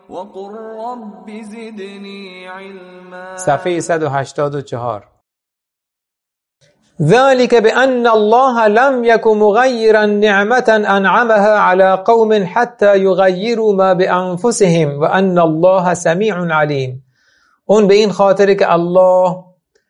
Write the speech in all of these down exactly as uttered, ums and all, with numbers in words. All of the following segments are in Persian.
وقل رب زدني علما. صفحه صد و هشتاد و چهار. ذلك بأن الله لم يكن مغيرا نعمة أنعمها على قوم حتى يغيروا ما بأنفسهم وأن الله سميع عليم. اون به این خاطره که الله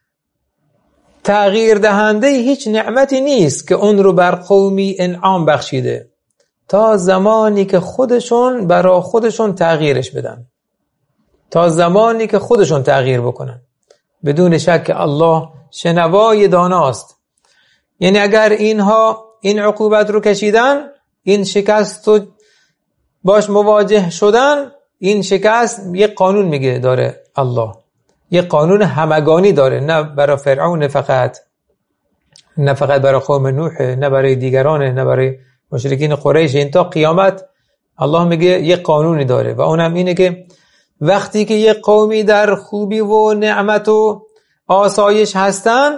تغییر دهنده هیچ نعمتی نیست که اون رو بر قومی انعام بخشیده تا زمانی که خودشون برای خودشون تغییرش بدن، تا زمانی که خودشون تغییر بکنن. بدون شک الله شنوای داناست. یعنی اگر اینها این عقوبت رو کشیدن، این شکست رو باش مواجه شدن، این شکست یک قانون میگه داره الله، یک قانون همگانی داره، نه برای فرعون فقط، نه فقط برای قوم نوح، نه برای دیگران، نه برای مشرکین قریش. این تا قیامت الله میگه یک قانونی داره و اونم اینه که وقتی که یک قومی در خوبی و نعمت و آسایش هستن،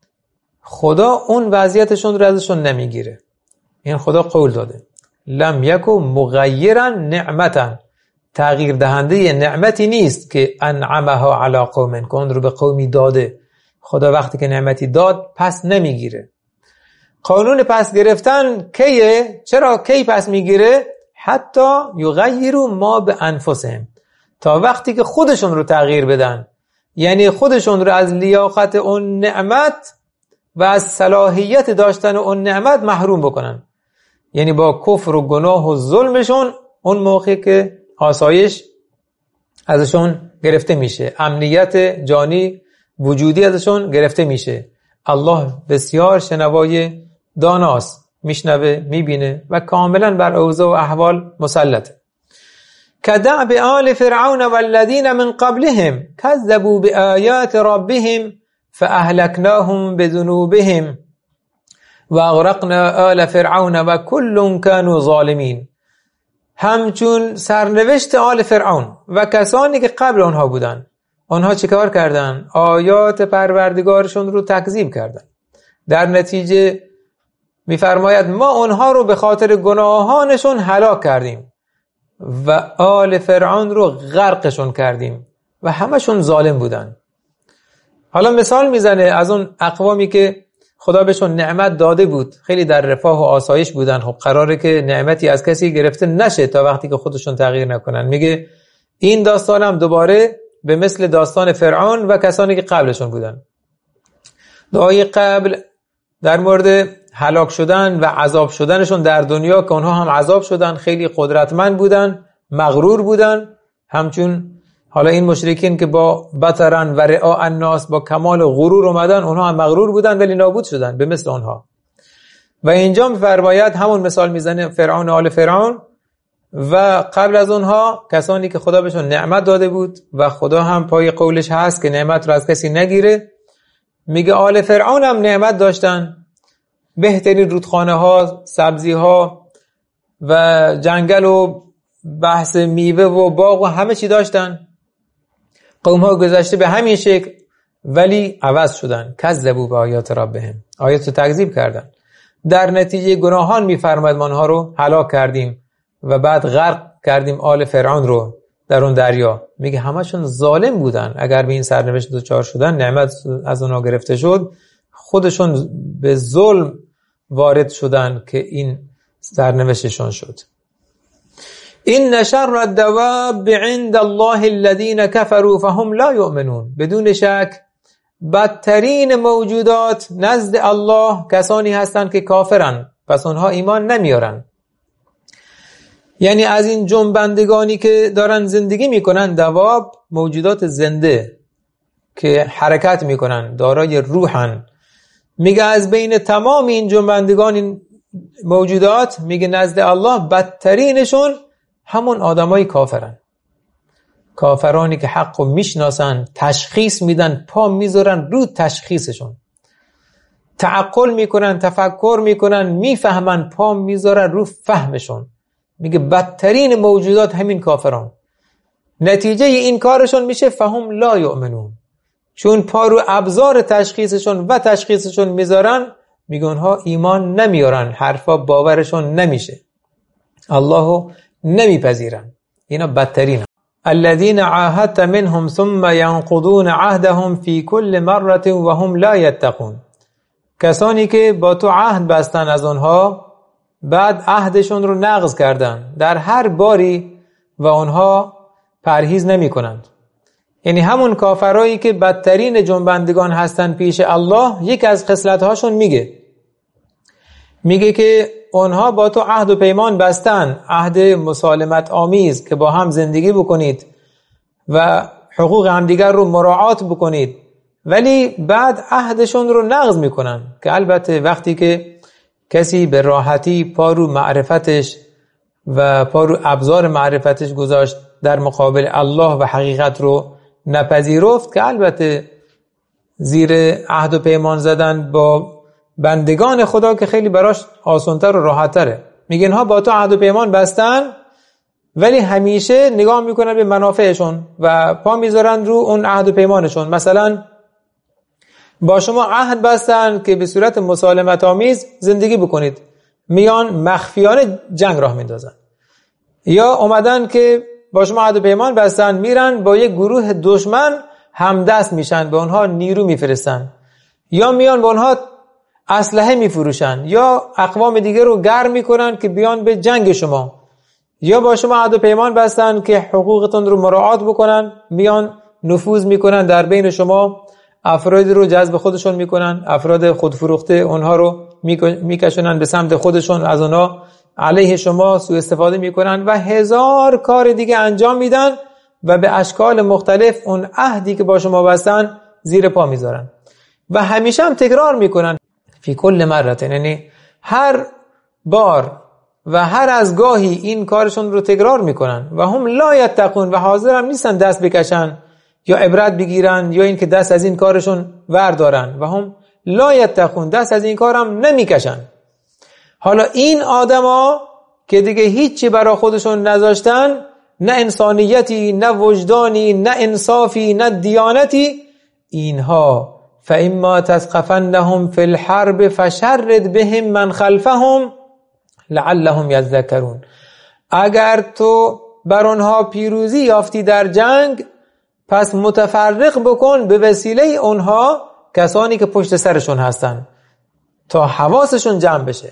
خدا اون وضعیتشون رو ازشون نمیگیره. این خدا قول داده لم یکن مغیرا نعمتا، تغییر دهنده نعمتی نیست که انعمها علی قوم، که اون رو به قومی داده. خدا وقتی که نعمتی داد پس نمیگیره. قانون پس گرفتن کیه؟ چرا کی پس میگیره؟ حتی یغیروا ما بانفسهم، تا وقتی که خودشون رو تغییر بدن، یعنی خودشون رو از لیاقت اون نعمت و از صلاحیت داشتن اون نعمت محروم بکنن. یعنی با کفر و گناه و ظلمشون اون موقع که آسایش ازشون گرفته میشه، امنیت جانی وجودی ازشون گرفته میشه. الله بسیار شنوای داناست، میشنوه، میبینه و کاملا بر اوضاع و احوال مسلطه. كدأب آل فرعون والذين من قبلهم كذبوا بآيات ربهم فأهلكناهم بذنوبهم واغرقنا آل فرعون وكل كانوا ظالمين. همچون سرنوشت آل فرعون و کسانی که قبل آنها بودن. آنها چه کار کردن؟ آیات پروردگارشون رو تکذیب کردن. در نتیجه میفرماید ما آنها رو به خاطر گناهانشون هلاک کردیم و آل فرعون رو غرقشون کردیم و همشون ظالم بودن. حالا مثال میزنه از اون اقوامی که خدا بهشون نعمت داده بود، خیلی در رفاه و آسایش بودن. خب قراره که نعمتی از کسی گرفته نشه تا وقتی که خودشون تغییر نکنن. میگه این داستان هم دوباره به مثل داستان فرعون و کسانی که قبلشون بودن. دعای قبل در مورد هلاک شدن و عذاب شدنشون در دنیا که اونها هم عذاب شدن، خیلی قدرتمند بودن، مغرور بودن، همچون حالا این مشرکین که با بطرن و رعاء الناس با کمال غرور اومدن، اونها هم مغرور بودن ولی نابود شدن به مثل اونها. و اینجا می‌فرماید همون مثال میزنه فرعون و آل فرعون و قبل از اونها کسانی که خدا بهشون نعمت داده بود و خدا هم پای قولش هست که نعمت رو از کسی نگیره. میگه آل فرعون هم نعمت داشتن، بهترین رودخانه ها، سبزی ها و جنگل و بحث میوه و باغ و همه چی داشتن. قوم ها گذشته به همین شکل ولی عوض شدن. کذبوا بآیات ربهم، آیات رو تکذیب کردن. در نتیجه گناهان میفرماید ما آنها رو هلاک کردیم و بعد غرق کردیم آل فرعون رو در اون دریا. میگه همشون ظالم بودن. اگر به این سرنوشت دچار شدن، نعمت از اونها گرفته شد، خودشون به ظلم وارد شدن که این سرنوشتشون شد. این شر الدواب عند الله الذين كفروا فهم لا يؤمنون. بدون شک بدترین موجودات نزد الله کسانی هستند که کافرن، پس اونها ایمان نمیارن. یعنی از این جنبندگانی که دارن زندگی میکنن، دواب موجودات زنده که حرکت میکنن، دارای روحن. میگه از بین تمام این جنبندگان، این موجودات، میگه نزد الله بدترینشون همون آدمای کافرن. کافرانی که حقو میشناسن، تشخیص میدن، پا میذارن رو تشخیصشون، تعقل میکنن، تفکر میکنن، میفهمن، پا میذارن رو فهمشون. میگه بدترین موجودات همین کافران. نتیجه این کارشون میشه فهم لا یؤمنون، چون پا رو ابزار تشخیصشون و تشخیصشون میذارن، میگه اونها ایمان نمیارن، حرفا باورشون نمیشه، اللهو نمیپذیرن. اینا بدترین. الذين عاهدت منهم ثم ينقضون عهدهم في كل مرة وهم لا يتقون. کسانی که با تو عهد بستن از اونها بعد عهدشون رو نقض کردن در هر باری و اونها پرهیز نمی کنند. یعنی همون کافرایی که بدترین جنبندگان هستن پیش الله، یک از خصلت‌هاشون میگه میگه که اونها با تو عهد و پیمان بستن، عهد مسالمت آمیز که با هم زندگی بکنید و حقوق همدیگر رو مراعات بکنید، ولی بعد عهدشون رو نقض میکنن. که البته وقتی که کسی به راحتی پا رو معرفتش و پا رو ابزار معرفتش گذاشت در مقابل الله و حقیقت رو نپذیرفت، که البته زیر عهد و پیمان زدن با بندگان خدا که خیلی براش آسانتر و راحتره. میگه اینها با تو عهد و پیمان بستن ولی همیشه نگاه میکنن به منافعشون و پا میذارن رو اون عهد و پیمانشون. مثلا با شما عهد بستن که به صورت مسالمت آمیز زندگی بکنید، میان مخفیانه جنگ راه میندازن. یا اومدن که با شما عهد و پیمان بستن، میرن با یک گروه دشمن همدست میشن، به اونها نیرو میفرستن، یا میان به اونها اسلحه میفروشن، یا اقوام دیگه رو گرم میکنن که بیان به جنگ شما. یا با شما عهد و پیمان بستن که حقوقتون رو مراعات بکنن، میان نفوذ میکنن در بین شما، افرادی رو جذب خودشون میکنن، افراد خودفروخته اونها رو میکشونن به سمت خودشون، از اونها علیه شما سوء استفاده میکنن و هزار کار دیگه انجام میدن و به اشکال مختلف اون عهدی که با شما بستن زیر پا میذارن و همیشه هم تکرار میکنن. فی کل مرت، یعنی هر بار و هر از گاهی این کارشون رو تکرار میکنن و هم لا یتقون، و حاضر هم نیستن دست بکشن یا عبرت بگیرن یا این که دست از این کارشون وردارن، و هم لا یتقون، دست از این کارم نمیکشن. حالا این آدما که دیگه هیچی برای خودشون نذاشتن، نه انسانیتی، نه وجدانی، نه انصافی، نه دیانتی، اینها فاما تثقفنهم فی الحرب فشرد بهم من خلفهم لعلهم یذکرون. اگر تو بر آنها پیروزی یافتی در جنگ، پس متفرق بکن به وسیله اونها کسانی که پشت سرشون هستن تا حواسشون جمع بشه.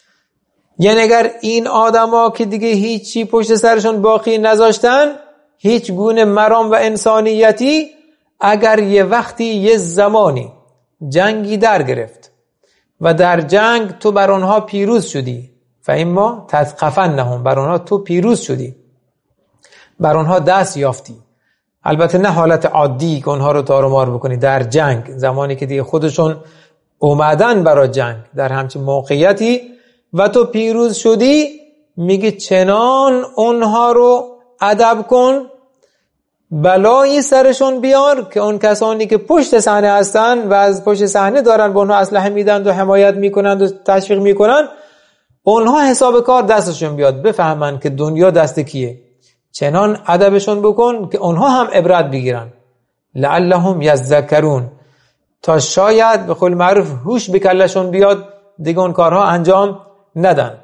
یعنی اگر این آدما که دیگه هیچی پشت سرشون باقی نذاشتن، هیچ گونه مرام و انسانیتی، اگر یه وقتی یه زمانی جنگی در گرفت و در جنگ تو بر آنها پیروز شدی، فاما تثقفنهم، بر آنها تو پیروز شدی، بر آنها دست یافتی، البته نه حالت عادی که اونها رو تارومار بکنی، در جنگ، زمانی که دیگه خودشون اومدن برای جنگ در همچین موقعیتی و تو پیروز شدی، میگه چنان اونها رو ادب کن، بلایی سرشون بیار که اون کسانی که پشت صحنه هستن و از پشت صحنه دارن به اونها اسلحه میدن و حمایت میکنن و تشویق میکنن، اونها حساب کار دستشون بیاد، بفهمن که دنیا دست کیه. چنان ادبشون بکن که اونها هم عبرت بگیرن، لعلهم یذکرون، تا شاید به قول معروف هوش به کلشون بیاد، دیگه اون کارها انجام ندن.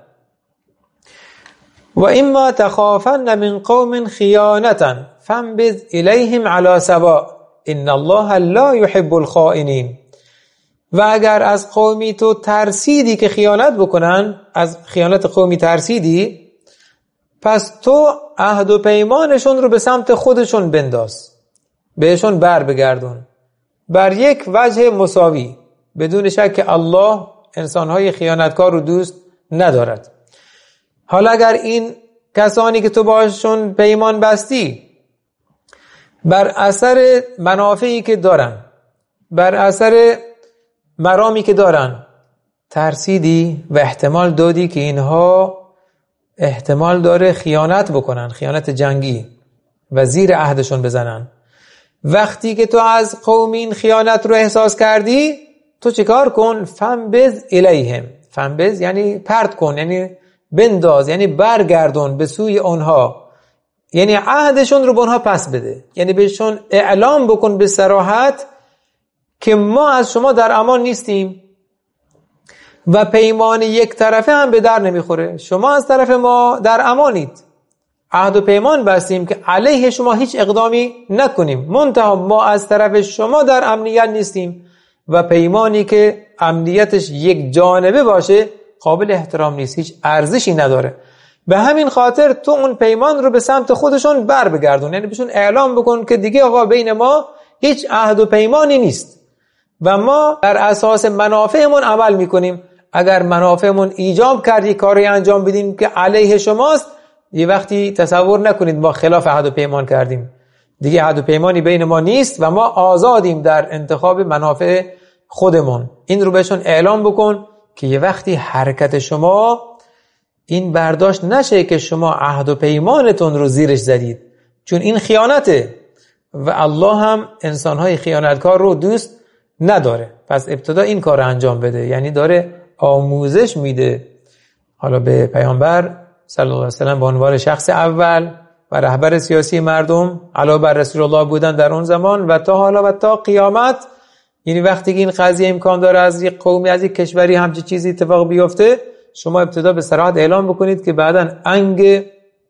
و اما تخافن من قوم خیانتا فانبذ الیهم علی سواء ان الله لا يحب الخائنین. و اگر از قومی تو ترسیدی که خیانت بکنن، از خیانت قومی ترسیدی، پس تو عهد و پیمانشون رو به سمت خودشون بنداز، بهشون بر بگردون بر یک وجه مساوی. بدون شک الله انسانهای خیانتکار رو دوست ندارد. حالا اگر این کسانی که تو باشون پیمان بستی بر اثر منافعی که دارن، بر اثر مرامی که دارن ترسیدی و احتمال دادی که اینها احتمال داره خیانت بکنن، خیانت جنگی، و زیر عهدشون بزنن، وقتی که تو از قومین خیانت رو احساس کردی، تو چیکار کن؟ فنبذ الیهم. فنبذ یعنی پرت کن، یعنی بنداز، یعنی برگردون به سوی اونها، یعنی عهدشون رو به اونها پس بده، یعنی بهشون اعلام بکن به صراحت که ما از شما در امان نیستیم و پیمان یک طرفه هم به در نمیخوره، شما از طرف ما در امانید. عهد و پیمان بستیم که علیه شما هیچ اقدامی نکنیم، منتها ما از طرف شما در امنیت نیستیم و پیمانی که امنیتش یک جانبه باشه قابل احترام نیست، هیچ ارزشی نداره. به همین خاطر تو اون پیمان رو به سمت خودشون بر بگردون، یعنی بهشون اعلام بکن که دیگه آقا بین ما هیچ عهد و پیمانی نیست و ما در اساس منافعمون عمل میکنیم. اگر منافعمون ایجاب کردی کاری انجام بدیم که علیه شماست، یه وقتی تصور نکنید ما خلاف عهد و پیمان کردیم، دیگه عهد و پیمانی بین ما نیست و ما آزادیم در انتخاب منافع خودمون. این رو بهشون اعلام بکن که یه وقتی حرکت شما این برداشت نشه که شما عهد و پیمانتون رو زیرش زدید، چون این خیانته و الله هم انسانهای خیانتکار رو دوست نداره. پس ابتدا این کار رو انجام بده، یعنی داره آموزش میده حالا به پیامبر صلی الله علیه و سلم به عنوان شخص اول و رهبر سیاسی مردم علاوه بر رسول الله بودن در اون زمان و تا حالا و تا قیامت. یعنی وقتی که این قضیه امکان داره از یک قومی از یک کشوری همچین چیزی اتفاق بیفته، شما ابتدا به صراحت اعلام بکنید که بعداً انگ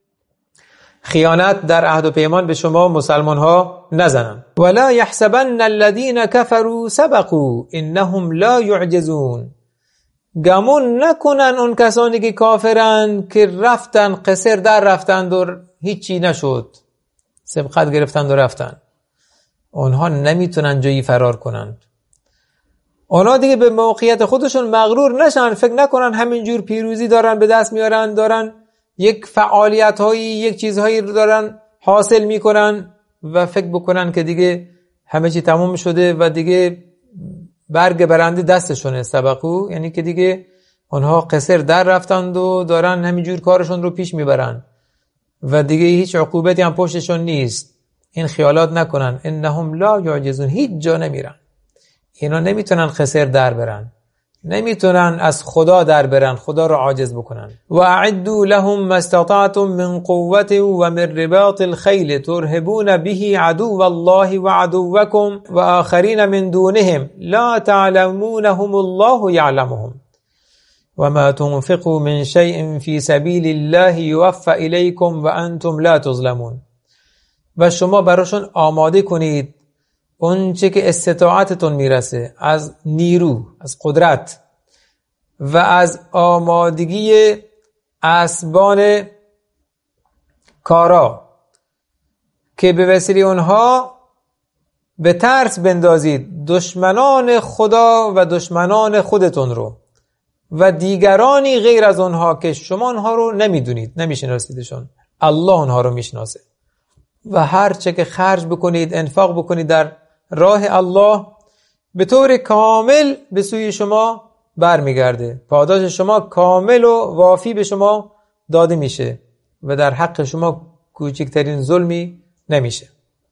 خیانت در عهد و پیمان به شما مسلمان ها نزنن. ولا يحسبن الذين كفروا سبقوا انهم لا يعجزون. گمون نکنن اون کسانی که کافرن که رفتن قصر در رفتن و هیچی نشد، سبقت گرفتن و رفتن، اونها نمیتونن جایی فرار کنند. اونا دیگه به موقعیت خودشون مغرور نشن، فکر نکنن همینجور پیروزی دارن به دست میارن، دارن یک فعالیت هایی یک چیزهایی رو دارن حاصل میکنن و فکر بکنن که دیگه همه چی تموم شده و دیگه برگ برنده دستشونه. سبقو یعنی که دیگه اونها قصر در رفتند و دارن همینجور کارشون رو پیش میبرن و دیگه هیچ عقوبتی هم پشتشون نیست. این خیالات نکنن. انهم لا یعجزون، هیچ جا نمیرن. اینا نمیتونن خسر در برن، نمیتونن از خدا در برن، خدا رو عاجز بکنن. و اعدوا لهم ما استطعتم من قوة و من رباط الخیل ترهبون به عدو الله و عدوکم و آخرین من دونهم لا تعلمونهم الله یعلمهم و ما تنفقوا من شیء فی سبیل الله یوفى الیکم و انتم لا تظلمون. و شما براشون آماده کنید اون چه که استطاعتتون میرسه از نیرو، از قدرت و از آمادگی اسبان کارا که به وسیله اونها به ترس بندازید دشمنان خدا و دشمنان خودتون رو و دیگرانی غیر از اونها که شما اونها رو نمیدونید، نمیشناسیدشون، الله اونها رو میشناسه. و هر چه که خرج بکنید، انفاق بکنید در راه الله، به طور کامل به سوی شما برمیگرده، پاداش شما کامل و وافی به شما داده میشه و در حق شما کوچکترین ظلمی نمیشه.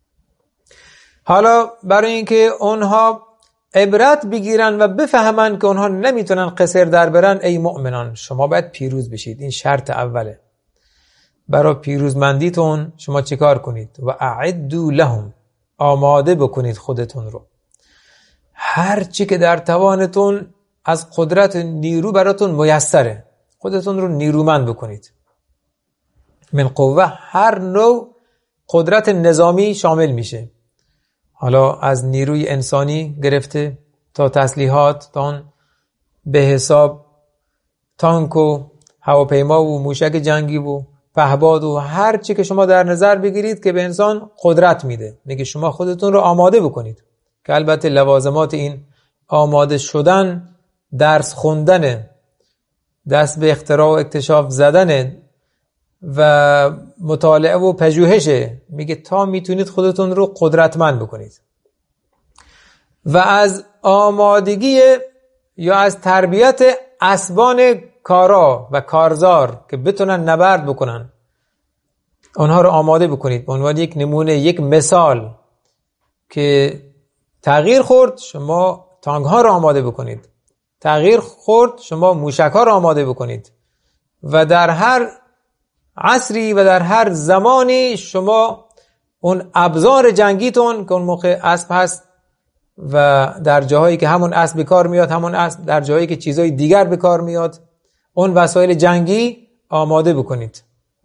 حالا برای اینکه اونها عبرت بگیرن و بفهمن که اونها نمیتونن قصر در برن، ای مؤمنان شما باید پیروز بشید. این شرط اوله. برای پیروزمندیتون شما چیکار کنید؟ و اعدوا لهم، آماده بکنید خودتون رو، هر چی که در توانتون از قدرت نیرو براتون میسره خودتون رو نیرومند بکنید. من قوه هر نوع قدرت نظامی شامل میشه، حالا از نیروی انسانی گرفته تا تسلیحات، تا به حساب تانک و هواپیما و موشک جنگی و پهباد و هر چی که شما در نظر بگیرید که به انسان قدرت میده. میگه شما خودتون رو آماده بکنید، که البته لوازمات این آماده شدن درس خوندن، دست به اختراع و اکتشاف زدن و مطالعه و پژوهشه. میگه تا میتونید خودتون رو قدرتمند بکنید. و از آمادگی یا از تربیت اسبان کارا و کارزار که بتونن نبرد بکنن، اونها رو آماده بکنید. به عنوان یک نمونه، یک مثال که تغییر خورد شما تانک ها رو آماده بکنید، تغییر خورد شما موشک ها رو آماده بکنید و در هر عصری و در هر زمانی شما اون ابزار جنگیتون که اون موقع اسب هست و در جاهایی که همون اسب به کار میاد، همون اسب در جاهایی که چیزای دیگر به کار میاد، اون وسایل جنگی آماده بکنید.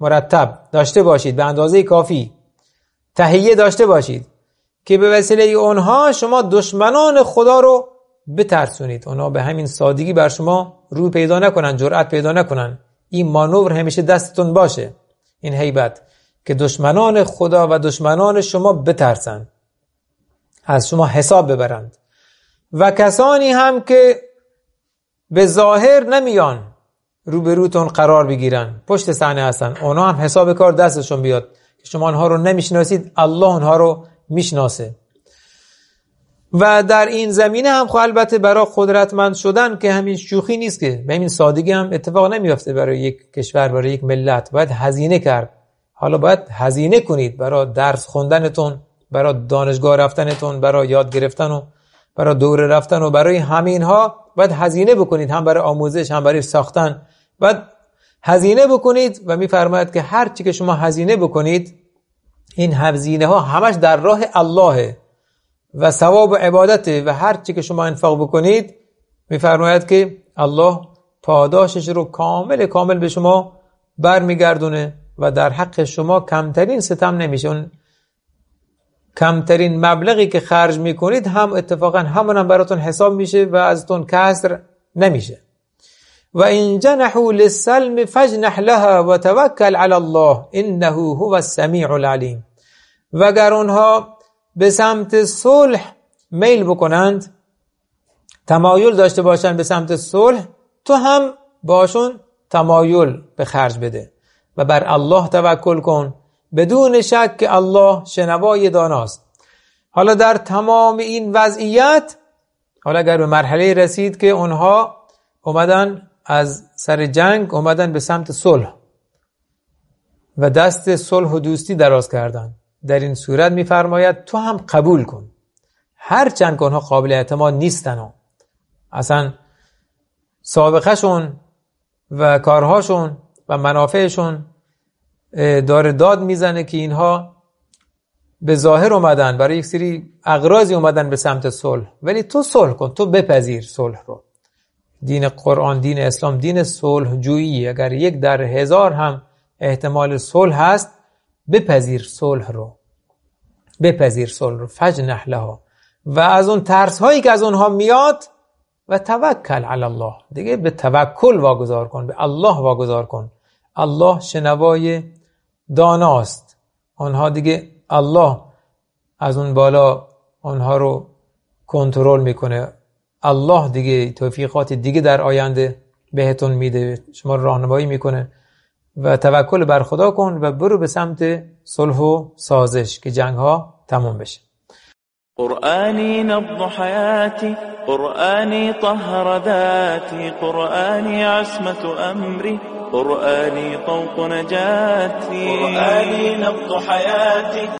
مرتب داشته باشید، به اندازه کافی تهیه داشته باشید که به وسیله اونها شما دشمنان خدا رو بترسونید، اونها به همین سادگی بر شما رو پیدا نکنن، جرأت پیدا نکنن. این مانور همیشه دستتون باشه، این هیبت، که دشمنان خدا و دشمنان شما بترسن، از شما حساب ببرند. و کسانی هم که به ظاهر نمیان روبروتون قرار بگیرن، پشت صحنه هستن، اونا هم حساب کار دستشون بیاد که شما آنها رو نمیشناسید، الله آنها رو میشناسه. و در این زمینه هم خب البته برای قدرتمند شدن که همین شوخی نیست، که به همین سادگی هم اتفاق نمیافته برای یک کشور، برای یک ملت. باید هزینه کرد. حالا باید هزینه کنید برای درس خوندنتون، برای دانشگاه رفتنتون، برای یاد گرفتن و برای دوره رفتن و برای همینها باید هزینه بکنید، هم برای آموزش هم برای ساختن باید هزینه بکنید. و میفرماید که هر چی که شما هزینه بکنید، این هزینه ها همش در راه الله و ثواب و عبادته، و هر چی که شما انفاق بکنید میفرماید که الله پاداشش رو کامل کامل به شما برمیگردونه و در حق شما کمترین ستم نمیشه. اون کمترین مبلغی که خرج میکنید هم اتفاقا همون هم براتون حساب میشه و ازتون کسر نمیشه. و این جنحوا للسلم فاجنح لها و توکل علی الله انه هو السمیع العلیم. و اگر اونها به سمت صلح میل بکنند، تمایل داشته باشند به سمت صلح، تو هم باشون تمایل به خرج بده و بر الله توکل کن، بدون شک که الله شنوای داناست. حالا در تمام این وضعیت، حالا اگر به مرحله رسید که اونها اومدن از سر جنگ اومدن به سمت صلح و دست صلح و دوستی دراز کردن، در این صورت میفرماید تو هم قبول کن، هر چند که اونها قابل اعتماد نیستن و اصلا سابقه شون و کارهاشون و منافعشون داره داد میزنه که اینها به ظاهر اومدن برای یک سری اغراضی اومدن به سمت صلح، ولی تو صلح کن، تو بپذیر صلح رو. دین قرآن، دین اسلام دین صلح جویی. اگر یک در هزار هم احتمال صلح هست، بپذیر صلح رو، بپذیر صلح رو، فجنح لها. و از اون ترس هایی که از اونها میاد و توکل علی الله، دیگه به توکل واگذار کن، به الله واگذار کن. الله شنوای داناست. آنها دیگه الله از اون بالا آنها رو کنترل میکنه. الله دیگه توفیقات دیگه در آینده بهتون میده، شما راهنمایی میکنه. و توکل بر خدا کن و برو به سمت صلح و سازش که جنگ ها تموم بشه. قرآني نبض حياتي، قرآني طهر ذاتي، قرآني عصمة أمري، قرآني طوق نجاتي، قرآني نبض حياتي.